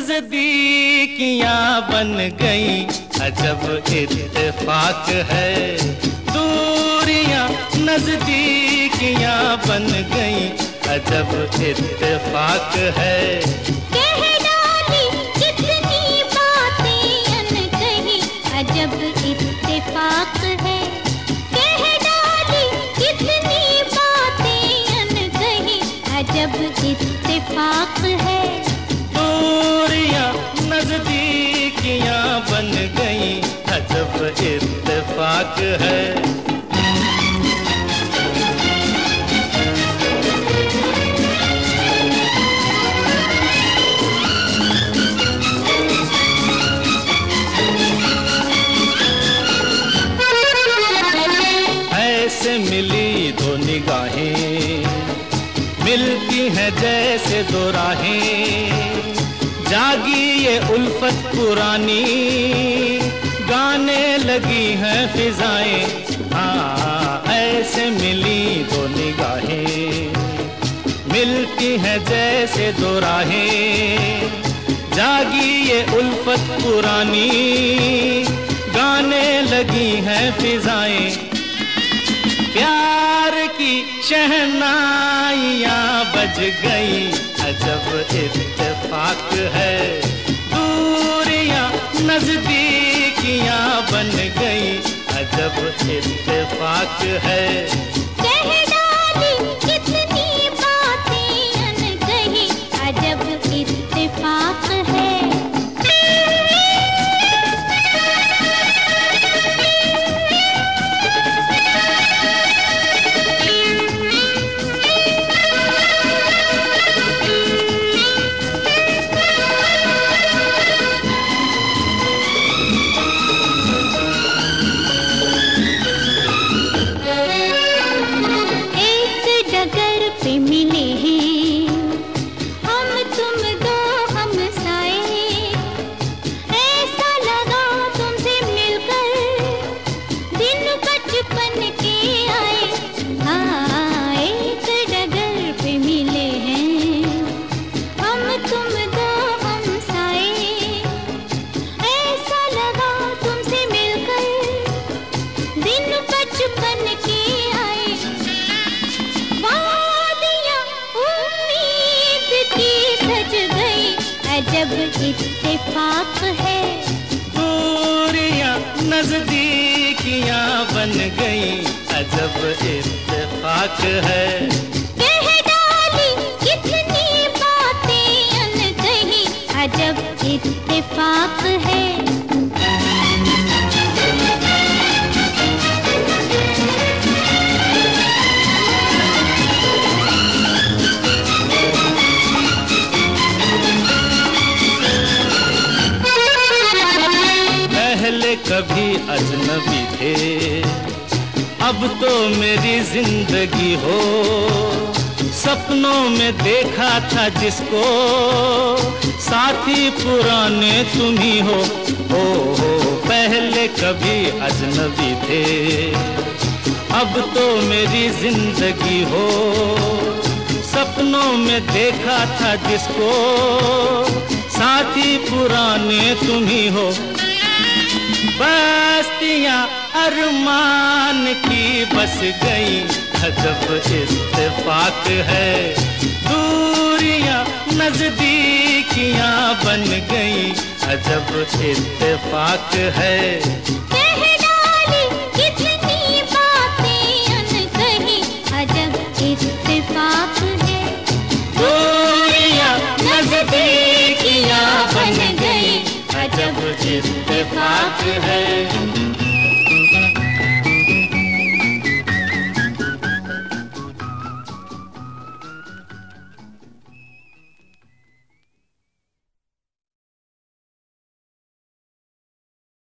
नजदीकियां बन गई, अजब इत्तेफाक है। दूरियां नजदीकियां बन गई, अजब इत्तेफाक है। कह डाली कितनी बातें अनकही, अजब इत्तेफाक है। कह डाली कितनी बातें अनकही, अजब इत्तेफाक है। दूरियां नजदीकियां बन गई, अजब इत्तेफाक है। ऐसे मिली दो निगाहें, मिलती हैं जैसे दो राहें। जागी ये उल्फत पुरानी, गाने लगी हैं फिजाएं। हाँ, ऐसे मिली दो निगाहें, मिलती हैं जैसे दो राहें। जागी ये उल्फत पुरानी, गाने लगी हैं फिजाएं। प्यार की शहनाइयां बज गई, अजब इत्तेफाक है। दूरियां नजदीकियां बन गई, अजब इत्तेफाक है। कह डाली कितनी बातें अनकही, अजब इत्तेफाक है। मिले हैं हम तुम दो हमसाए, ऐसा लगा तुमसे मिलकर दिन बचपन के आए। हाँ, एक डगर पे मिले हैं हम तुम दो हमसाए, ऐसा लगा तुमसे मिलकर दिन बचपन के आए। अजब इत्तेफाक है। दूरियां नजदीकियां बन गई, अजब इत्तेफाक है। कह डाली कितनी बातें अनकही, अजब इत्तेफाक है। पहले कभी अजनबी थे, अब तो मेरी जिंदगी हो। सपनों में देखा था जिसको, साथी पुराने तुम ही हो। पहले कभी अजनबी थे, अब तो मेरी जिंदगी हो। सपनों में देखा था जिसको, साथी पुराने तुम ही हो। बस्तियां अरमान की बस गई, अजब इत्तेफाक है। दूरियां नजदीकियां बन गई, अजब इत्तेफाक है।